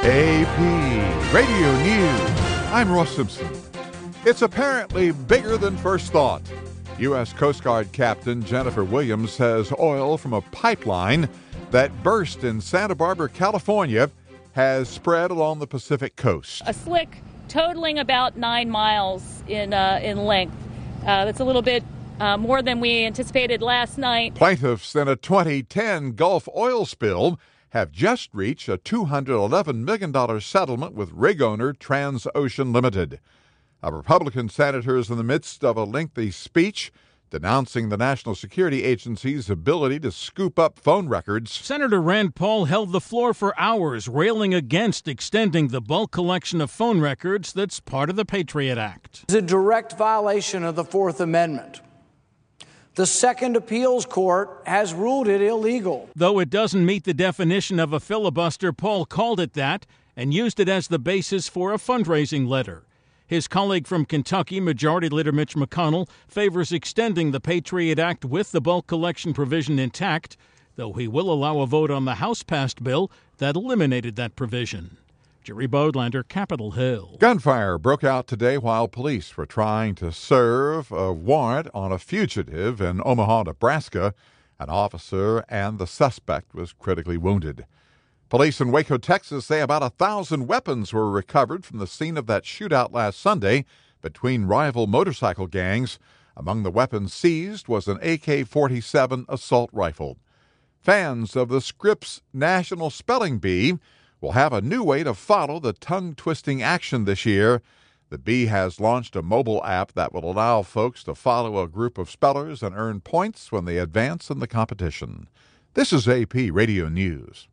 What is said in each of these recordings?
AP Radio News. I'm Ross Simpson. It's apparently bigger than first thought. U.S. Coast Guard Captain Jennifer Williams says oil from a pipeline that burst in Santa Barbara, California, has spread along the Pacific coast. A slick totaling about 9 miles in length. That's a little bit more than we anticipated last night. Plaintiffs in a 2010 Gulf oil spill have just reached a $211 million settlement with rig owner Transocean Limited. A Republican senator is in the midst of a lengthy speech denouncing the National Security Agency's ability to scoop up phone records. Senator Rand Paul held the floor for hours, railing against extending the bulk collection of phone records that's part of the Patriot Act. It's a direct violation of the Fourth Amendment. The Second Appeals Court has ruled it illegal. Though it doesn't meet the definition of a filibuster, Paul called it that and used it as the basis for a fundraising letter. His colleague from Kentucky, Majority Leader Mitch McConnell, favors extending the Patriot Act with the bulk collection provision intact, though he will allow a vote on the House-passed bill that eliminated that provision. Jerry Bodlander, Capitol Hill. Gunfire broke out today while police were trying to serve a warrant on a fugitive in Omaha, Nebraska. An officer and the suspect was critically wounded. Police in Waco, Texas say about 1,000 weapons were recovered from the scene of that shootout last Sunday between rival motorcycle gangs. Among the weapons seized was an AK-47 assault rifle. Fans of the Scripps National Spelling Bee will have a new way to follow the tongue-twisting action this year. The Bee has launched a mobile app that will allow folks to follow a group of spellers and earn points when they advance in the competition. This is AP Radio News.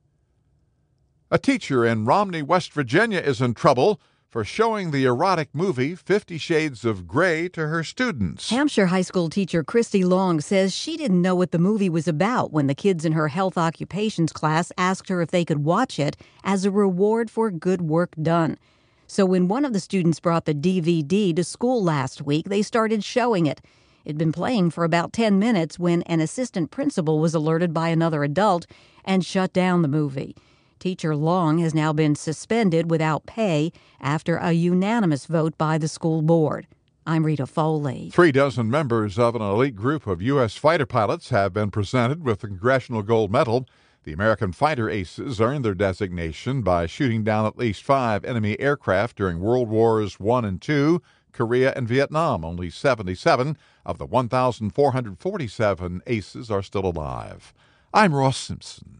A teacher in Romney, West Virginia is in trouble for showing the erotic movie 50 Shades of Grey to her students. Hampshire high school teacher Christy Long says she didn't know what the movie was about when the kids in her health occupations class asked her if they could watch it as a reward for good work done. So when one of the students brought the DVD to school last week, they started showing it. It'd been playing for about 10 minutes when an assistant principal was alerted by another adult and shut down the movie. Teacher Long has now been suspended without pay after a unanimous vote by the school board. I'm Rita Foley. 36 members of an elite group of U.S. fighter pilots have been presented with the Congressional Gold Medal. The American Fighter Aces earned their designation by shooting down at least 5 enemy aircraft during World Wars I and II, Korea, and Vietnam. Only 77 of the 1,447 aces are still alive. I'm Ross Simpson.